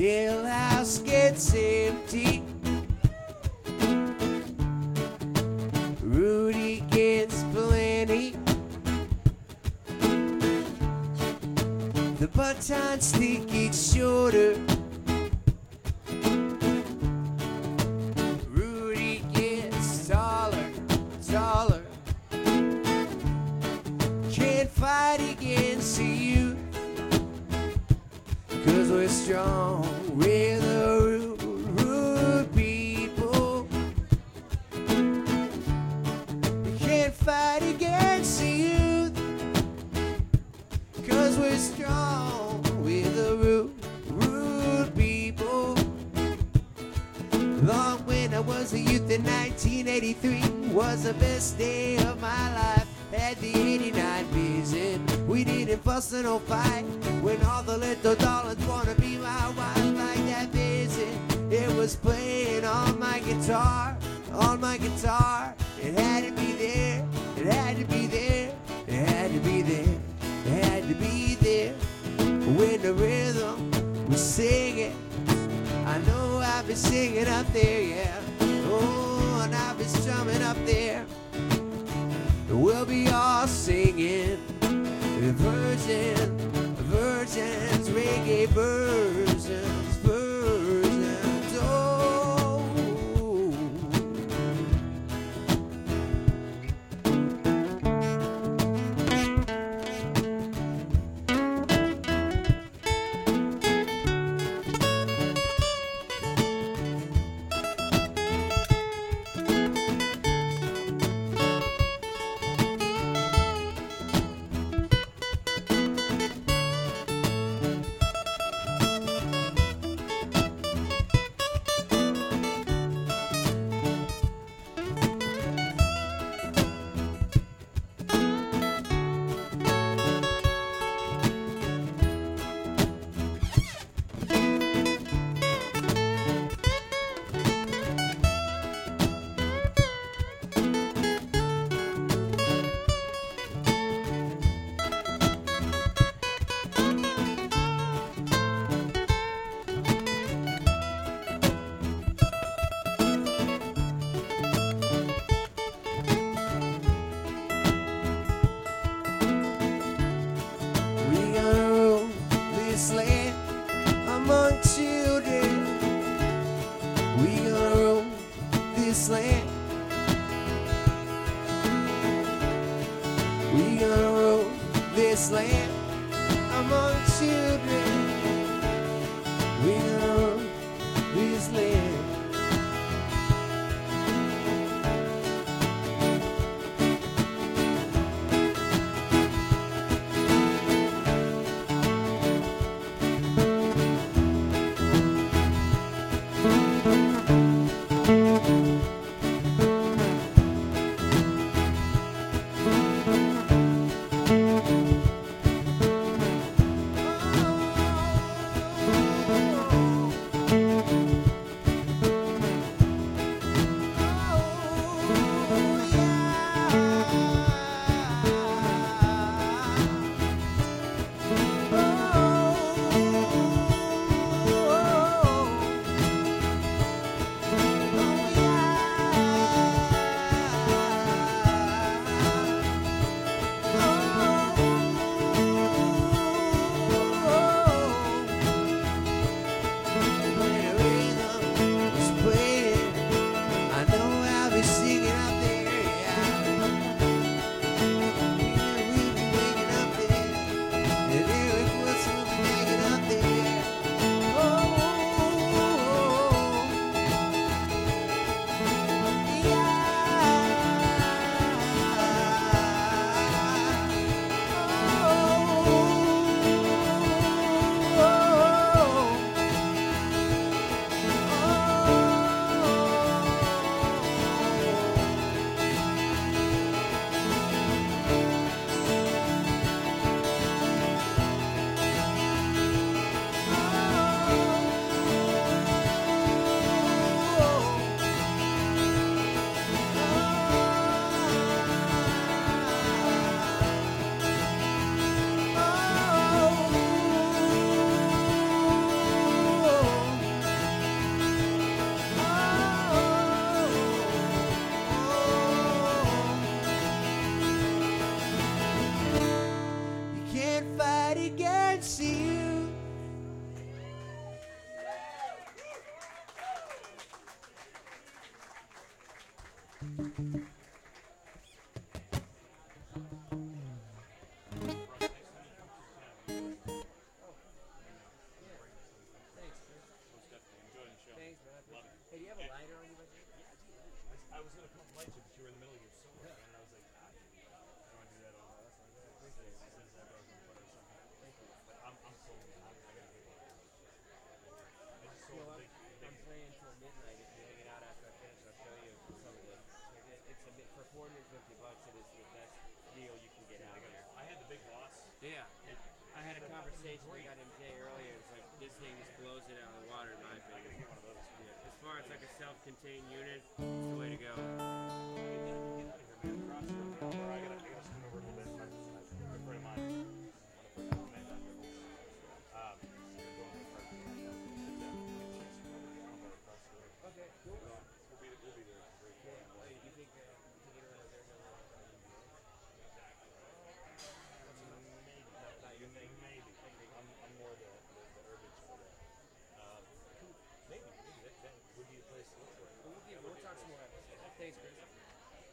jailhouse gets empty. Rudy gets plenty. The button stick gets shorter. Rudy gets taller, taller. Can't fight against the youth, 'cause we're strong. We're the rude people. We can't fight against the youth, 'cause we're strong. We're the rude people. Long when I was a youth in 1983 was the best day of my life. Had the 89 vision. We didn't fuss and no fight. When all the little darlings wanna be my wife, like that vision. It was playing on my guitar, on my guitar. It had to be there, it had to be there, it had to be there, it had to be there. When the rhythm was singing, I know I've been singing up there, yeah. Oh, and I've been strumming up there. We'll be all singing versions, reggae versions, oh. Among children, we gonna rule this land. We gonna rule this land among children. We gonna rule this land. Thanks, man. Hey, do you have a lighter on you, by chance? I was gonna come light you, but you were in the middle of your solo, and I was like, I don't want to do that all. Appreciate it. Since I broke my foot or something. Thank you. But I'm sold. I gotta get one. I just You know, sold I'm playing till midnight. If you hang it out after I finish, I'll show you some of this. It's a bit for $450. It is the best deal you can get out there. I had the big boss. Yeah. I had a conversation with MJ earlier. It's like this thing just blows it out of the water, in my opinion. One of those. Yeah. As far as like a self-contained unit, it's the way to go.